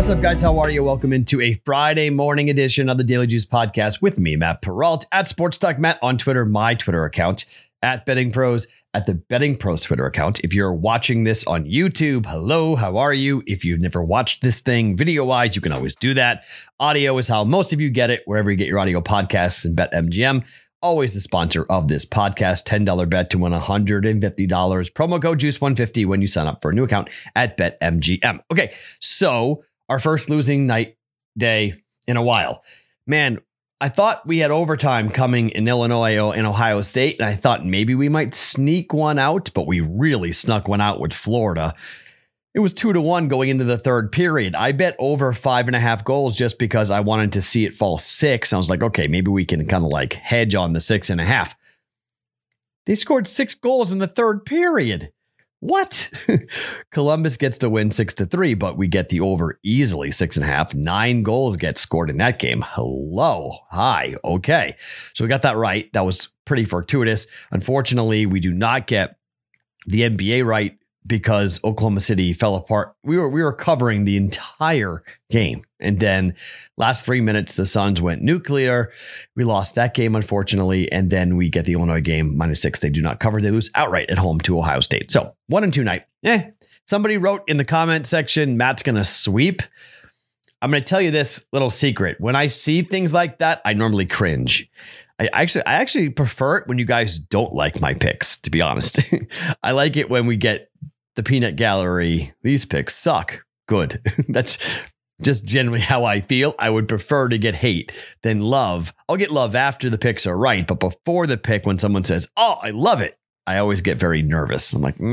What's up, guys? How are you? Welcome into a Friday morning edition of the Daily Juice Podcast with me, Matt Peralt, at Sports Talk Matt on Twitter, my Twitter account, at Betting Pros, at the Betting Pros Twitter account. If you're watching this on YouTube, hello, how are you? If you've never watched this thing video-wise, you can always do that. Audio is how most of you get it, wherever you get your audio podcasts, and BetMGM. Always the sponsor of this podcast. $10 bet to win $150. Promo code JUICE150 when you sign up for a new account at BetMGM. Okay, so our first losing night day in a while. Man, I thought we had overtime coming in Illinois and Ohio State, and I thought maybe we might sneak one out, but we really snuck one out with Florida. It was 2-1 going into the third period. I bet over 5.5 goals just because I wanted to see it fall 6. I was like, okay, maybe we can kind of like hedge on the 6.5. They scored 6 goals in the third period. What? Columbus gets the win 6-3, but we get the over easily 6.5. 9 goals get scored in that game. Hello. Hi. Okay. So we got that right. That was pretty fortuitous. Unfortunately, we do not get the NBA right because Oklahoma City fell apart. We were covering the entire game. And then last 3 minutes, the Suns went nuclear. We lost that game, unfortunately. And then we get the Illinois game -6. They do not cover. They lose outright at home to Ohio State. So 1-2 night. Somebody wrote in the comment section, Matt's going to sweep. I'm going to tell you this little secret. When I see things like that, I normally cringe. I actually prefer it when you guys don't like my picks, to be honest. I like it when we get the peanut gallery. These picks suck. Good. That's just generally how I feel. I would prefer to get hate than love. I'll get love after the picks are right. But before the pick, when someone says, oh, I love it, I always get very nervous. I'm like,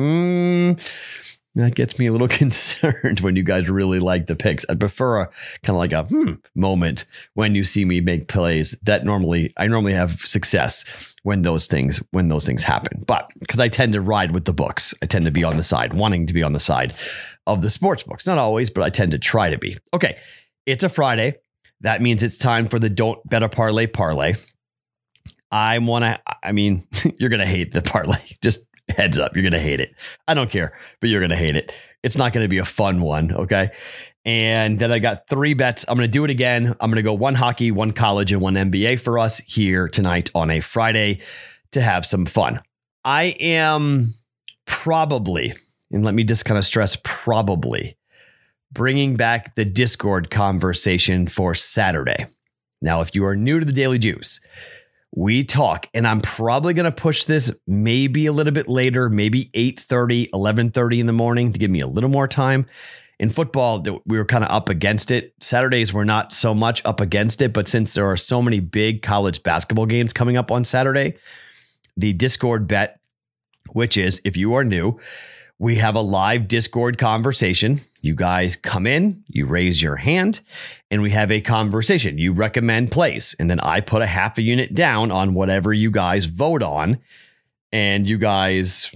that gets me a little concerned when you guys really like the picks. I'd prefer a kind of like a moment when you see me make plays that I normally have success when those things happen. But because I tend to ride with the books, I tend to be on the side, wanting to be on the side of the sports books. Not always, but I tend to try to be. Okay, it's a Friday. That means it's time for the Don't Bet a Parlay parlay. You're going to hate the parlay. Just heads up, you're going to hate it. I don't care, but you're going to hate it. It's not going to be a fun one, okay? And then I got 3 bets. I'm going to do it again. I'm going to go 1 hockey, 1 college, and 1 NBA for us here tonight on a Friday to have some fun. I am probably, and let me just kind of stress probably, bringing back the Discord conversation for Saturday. Now, if you are new to the Daily Juice, we talk, and I'm probably going to push this maybe a little bit later, maybe 8:30, 11:30 in the morning to give me a little more time. In football, we were kind of up against it. Saturdays were not so much up against it, but since there are so many big college basketball games coming up on Saturday, the Discord bet, which is, if you are new, we have a live Discord conversation. You guys come in, you raise your hand, and we have a conversation. You recommend plays, and then I put a half a unit down on whatever you guys vote on. And you guys,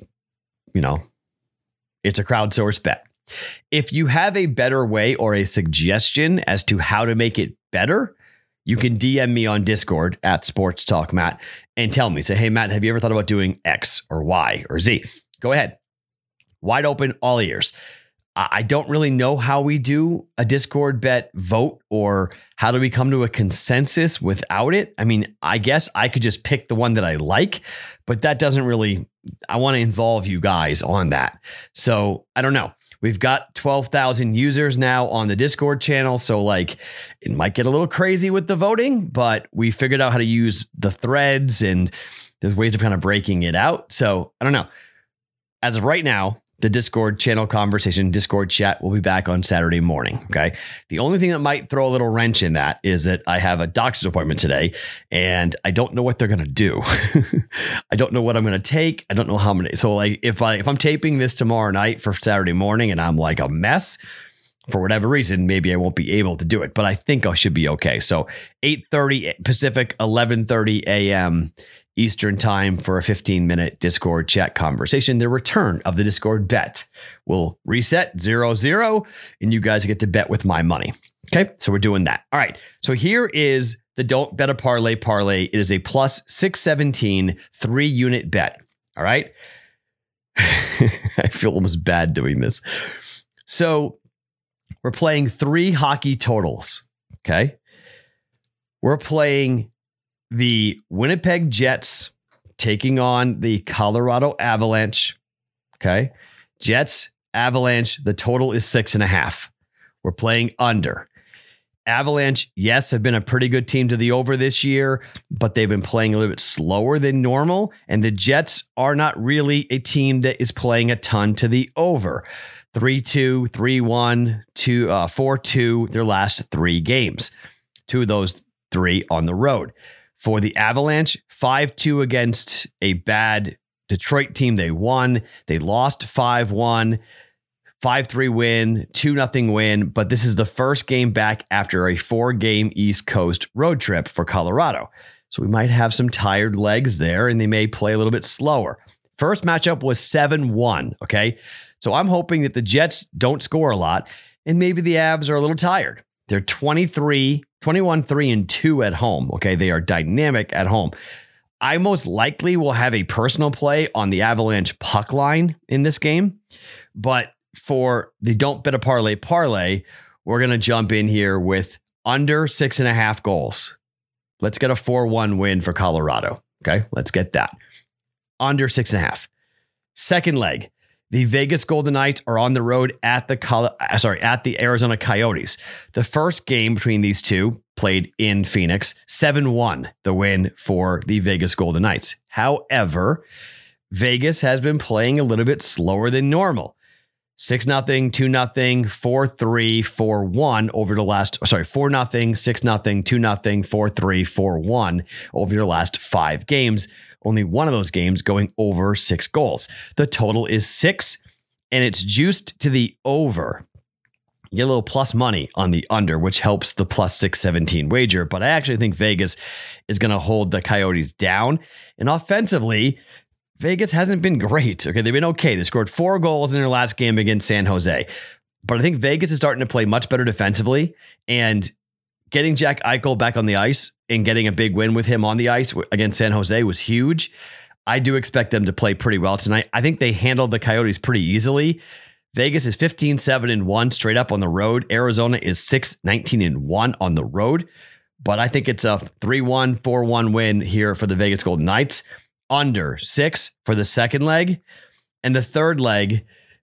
it's a crowdsourced bet. If you have a better way or a suggestion as to how to make it better, you can DM me on Discord at Sports Talk Matt and tell me, say, hey, Matt, have you ever thought about doing X or Y or Z? Go ahead. Wide open, all ears. I don't really know how we do a Discord bet vote or how do we come to a consensus without it. I mean, I guess I could just pick the one that I like, but that doesn't really, I want to involve you guys on that. So I don't know. We've got 12,000 users now on the Discord channel. So it might get a little crazy with the voting, but we figured out how to use the threads and there's ways of kind of breaking it out. So I don't know. As of right now, the Discord channel conversation, Discord chat will be back on Saturday morning. Okay. The only thing that might throw a little wrench in that is that I have a doctor's appointment today and I don't know what they're going to do. I don't know what I'm going to take. I don't know how many. So if I'm taping this tomorrow night for Saturday morning and I'm like a mess for whatever reason, maybe I won't be able to do it, but I think I should be okay. So 8:30 Pacific, 11:30 a.m. Eastern time for a 15-minute Discord chat conversation. The return of the Discord bet will reset 0-0 and you guys get to bet with my money. Okay, so we're doing that. All right, so here is the Don't Bet a Parlay parlay. It is a plus 617 3-unit bet. All right. I feel almost bad doing this. So We're playing 3 hockey totals. Okay. We're playing the Winnipeg Jets taking on the Colorado Avalanche. Okay. Jets, Avalanche, the total is 6.5. We're playing under. Avalanche, yes, have been a pretty good team to the over this year, but they've been playing a little bit slower than normal. And the Jets are not really a team that is playing a ton to the over. 3-2, 3-1, 4-2, their last 3 games. 2 of those 3 on the road. For the Avalanche, 5-2 against a bad Detroit team. They won. They lost 5-1. 5-3 win, 2-0 win, but this is the first game back after a 4-game East Coast road trip for Colorado. So we might have some tired legs there, and they may play a little bit slower. First matchup was 7-1, okay? So I'm hoping that the Jets don't score a lot, and maybe the Avs are a little tired. They're 21-3-2 at home, okay? They are dynamic at home. I most likely will have a personal play on the Avalanche puck line in this game, but for the don't bet a parlay, we're going to jump in here with under 6.5 goals. Let's get a 4-1 win for Colorado. Okay, let's get that. Under 6.5. Second leg, the Vegas Golden Knights are on the road at the Arizona Coyotes. The first game between these two played in Phoenix, 7-1, the win for the Vegas Golden Knights. However, Vegas has been playing a little bit slower than normal. 6-0, 2-0, 4-3, 4-1 over the last, 4-0, 6-0, 2-0, 4-3, 4-1 over the last 5 games. Only one of those games going over 6 goals. The total is 6, and it's juiced to the over. You get a little plus money on the under, which helps the plus 617 wager. But I actually think Vegas is going to hold the Coyotes down. And offensively, Vegas hasn't been great. Okay, they've been okay. They scored 4 goals in their last game against San Jose. But I think Vegas is starting to play much better defensively, and getting Jack Eichel back on the ice and getting a big win with him on the ice against San Jose was huge. I do expect them to play pretty well tonight. I think they handled the Coyotes pretty easily. Vegas is 15-7-1 straight up on the road. Arizona is 6-19-1 on the road. But I think it's a 3-1, 4-1 win here for the Vegas Golden Knights. Under 6 for the second leg. And the third leg,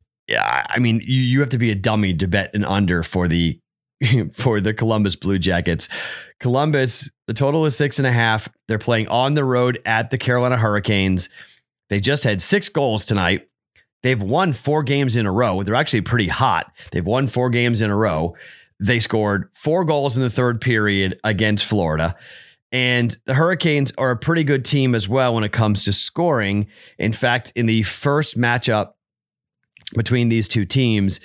I mean, you have to be a dummy to bet an under for the Columbus Blue Jackets. Columbus, the total is 6.5. They're playing on the road at the Carolina Hurricanes. They just had 6 goals tonight. They've won 4 games in a row. They're actually pretty hot. They've won 4 games in a row. They scored 4 goals in the third period against Florida. And the Hurricanes are a pretty good team as well when it comes to scoring. In fact, in the first matchup between these two teams,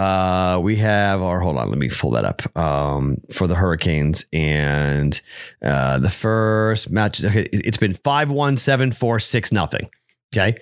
we have, hold on, let me pull that up for the Hurricanes. And the first match, okay, it's been 5-1, 7-4, 6-0. Okay.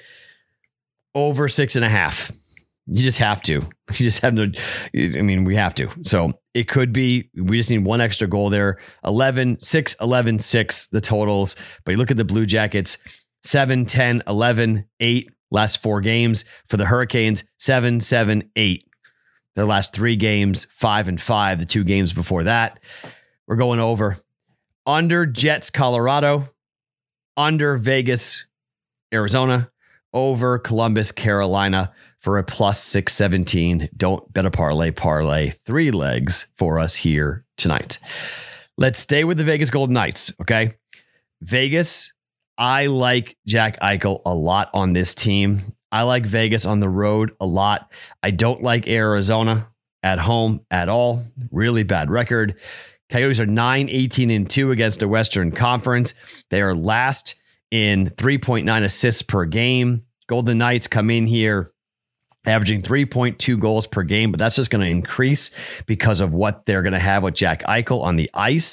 Over 6.5. You just have to. You just have to. I mean, we have to. So it could be, we just need one extra goal there. 11-6, 11-6, the totals. But you look at the Blue Jackets, 7, 10, 11, 8, last 4 games. For the Hurricanes, 7, 7, 8. Their last 3 games, 5 and 5, the 2 games before that. We're going over. Under Jets, Colorado. Under Vegas, Arizona. Over Columbus, Carolina for a plus 617. Don't bet a parlay. 3 legs for us here tonight. Let's stay with the Vegas Golden Knights. Okay. Vegas, I like Jack Eichel a lot on this team. I like Vegas on the road a lot. I don't like Arizona at home at all. Really bad record. Coyotes are 9-18-2 against the Western Conference. They are last in 3.9 assists per game. Golden Knights come in here averaging 3.2 goals per game, but that's just going to increase because of what they're going to have with Jack Eichel on the ice.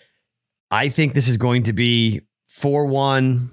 I think this is going to be 4-1,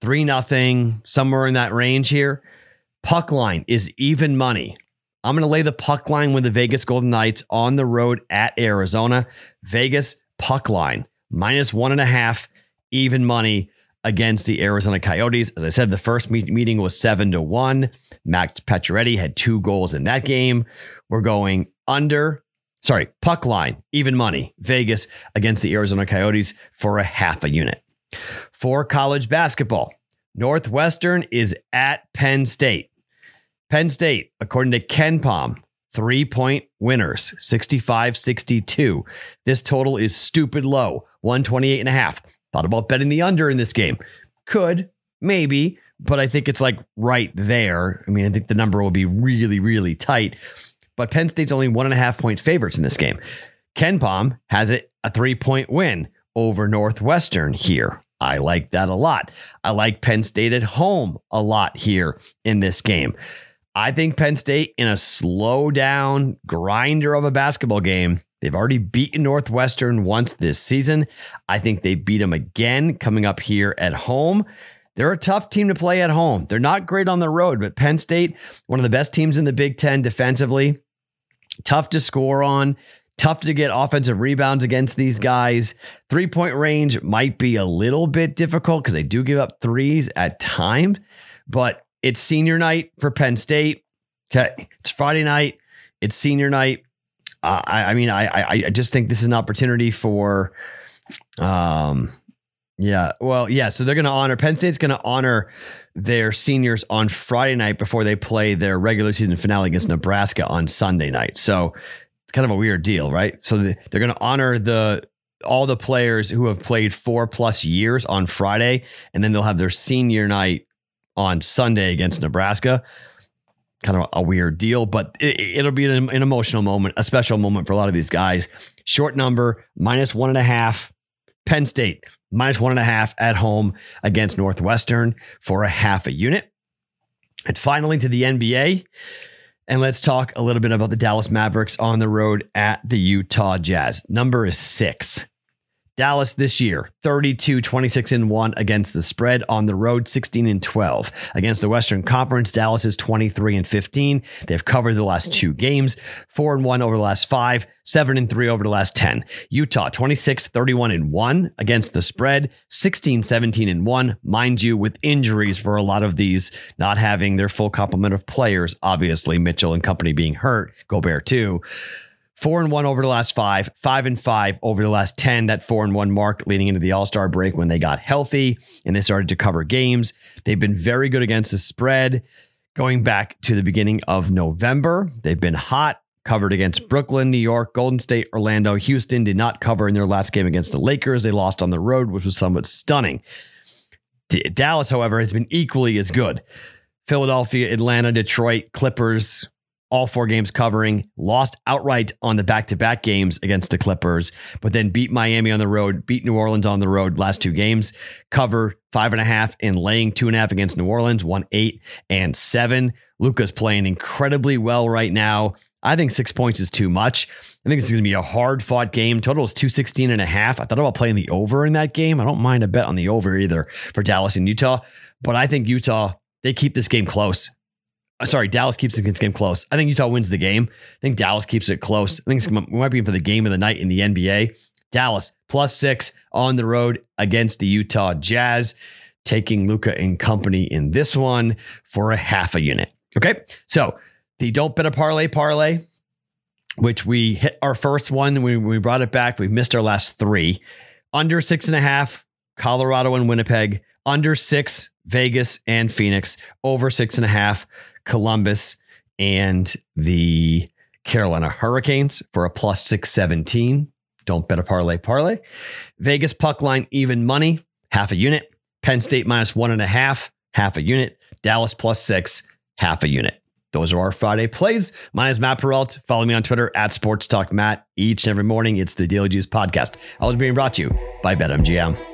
3-0, somewhere in that range here. Puck line is even money. I'm going to lay the puck line with the Vegas Golden Knights on the road at Arizona. Vegas puck line -1.5, even money against the Arizona Coyotes. As I said, the first meeting was 7-1. Max Pacioretty had 2 goals in that game. We're going under Puck line, even money. Vegas against the Arizona Coyotes for a half a unit. For college basketball, Northwestern is at Penn State. Penn State, according to KenPom, 3-point winners, 65-62. This total is stupid low, 128.5. Thought about betting the under in this game. Could, maybe, but I think it's like right there. I mean, I think the number will be really, really tight. But Penn State's only 1.5 point favorites in this game. KenPom has it a 3-point win over Northwestern here. I like that a lot. I like Penn State at home a lot here in this game. I think Penn State, in a slow down grinder of a basketball game, they've already beaten Northwestern once this season. I think they beat them again coming up here at home. They're a tough team to play at home. They're not great on the road, but Penn State, one of the best teams in the Big Ten defensively, tough to score on, tough to get offensive rebounds against these guys. 3-point range might be a little bit difficult because they do give up threes at times, but it's senior night for Penn State. Okay, it's Friday night. It's senior night. I just think this is an opportunity for, So they're going to honor, Penn State's going to honor their seniors on Friday night before they play their regular season finale against Nebraska on Sunday night. So it's kind of a weird deal, right? So they're going to honor all the players who have played 4+ years on Friday, and then they'll have their senior night on Sunday against Nebraska. Kind of a weird deal, but it'll be an emotional moment, a special moment for a lot of these guys. Short number, -1.5. Penn State, -1.5 at home against Northwestern for a half a unit. And finally to the NBA. And let's talk a little bit about the Dallas Mavericks on the road at the Utah Jazz. Number is 6. Dallas this year, 32-26-1 against the spread on the road, 16-12 against the Western Conference. Dallas is 23-15. They've covered the last 2 games, 4-1 over the last 5, 7-3 over the last 10. Utah, 26-31-1 against the spread, 16-17-1, mind you, with injuries for a lot of these, not having their full complement of players. Obviously, Mitchell and company being hurt, Gobert too. 4-1 over the last 5, 5-5 over the last 10. That 4-1 mark leading into the All-Star break when they got healthy and they started to cover games. They've been very good against the spread going back to the beginning of November. They've been hot, covered against Brooklyn, New York, Golden State, Orlando. Houston did not cover in their last game against the Lakers. They lost on the road, which was somewhat stunning. Dallas, however, has been equally as good. Philadelphia, Atlanta, Detroit, Clippers, all 4 games covering, lost outright on the back-to-back games against the Clippers, but then beat Miami on the road, beat New Orleans on the road last 2 games, cover 5.5 and laying 2.5 against New Orleans, 1-8-7. Luka's playing incredibly well right now. I think 6 points is too much. I think this is going to be a hard-fought game. Total is 216.5. I thought about playing the over in that game. I don't mind a bet on the over either for Dallas and Utah, but I think Utah, they keep this game close. Dallas keeps this game close. I think Utah wins the game. I think Dallas keeps it close. I think we might be in for the game of the night in the NBA. Dallas +6 on the road against the Utah Jazz, taking Luka and company in this one for a half a unit. Okay, so the Don't Bet a Parlay, which we hit our first one when we brought it back. We've missed our last 3. Under 6.5, Colorado and Winnipeg. Under 6, Vegas and Phoenix. Over 6.5, Columbus and the Carolina Hurricanes for a +617. Don't Bet a Parlay. Vegas puck line even money, half a unit. Penn State -1.5, half a unit. Dallas +6, half a unit. Those are our Friday plays. My name is Matt Perrault. Follow me on Twitter @SportsTalkMatt. Each and every morning, it's the Daily Juice podcast. Always being brought to you by BetMGM.